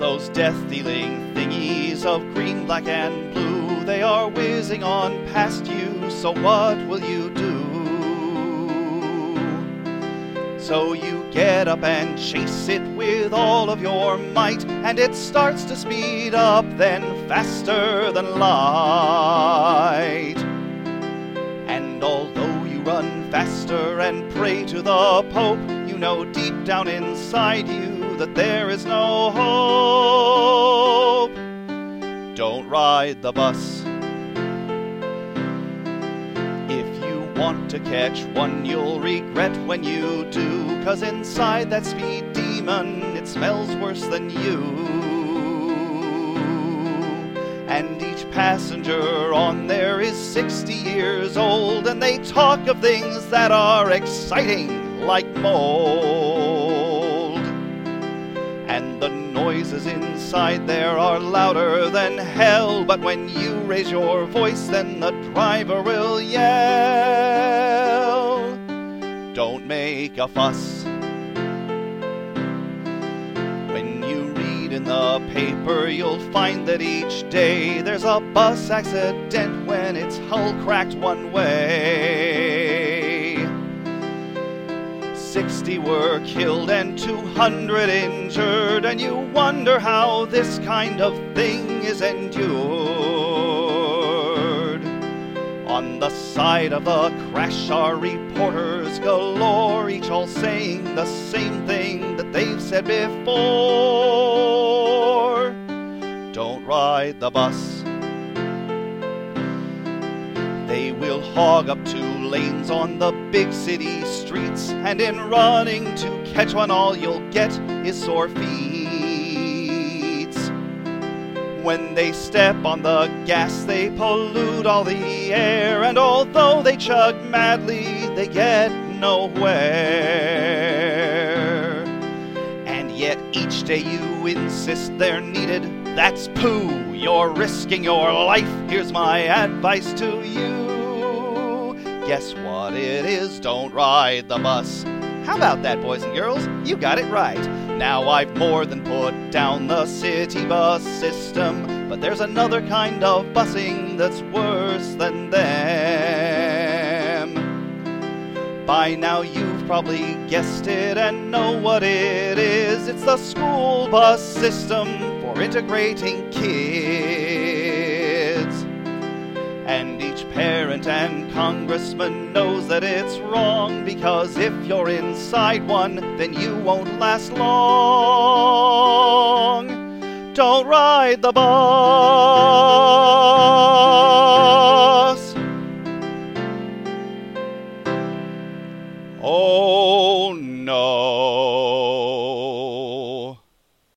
Those death-dealing thingies of green, black, and blue, they are whizzing on past you, so what will you do? So you get up and chase it with all of your might, and it starts to speed up, then faster than light. And although you run faster and pray to the Pope, you know deep down inside you that there is no hope. Don't ride the bus. If you want to catch one, you'll regret when you do, 'cause inside that speed demon, it smells worse than you. And each passenger on there is 60 years old, and they talk of things that are exciting, like mold. And the noises inside there are louder than hell, but when you raise your voice, then the driver will yell. Don't make a fuss. When you read in the paper, you'll find that each day there's a bus accident when its hull cracked one way. 60 were killed and 200 injured, and you wonder how this kind of thing is endured. On the side of the crash are reporters galore, each all saying the same thing that they've said before. Don't ride the bus. They will hog up 2 lanes on the big city streets, and in running to catch one, all you'll get is sore feet. When they step on the gas, they pollute all the air, and although they chug madly, they get nowhere. And yet each day you insist they're needed. That's pooh, you're risking your life. Here's my advice to you. Guess what it is? Don't ride the bus. How about that, boys and girls? You got it right. Now I've more than put down the city bus system, but there's another kind of busing that's worse than them. By now you've probably guessed it and know what it is. It's the school bus system for integrating kids. And each parent and congressman knows that it's wrong, because if you're inside one, then you won't last long. Don't ride the bus. Oh no.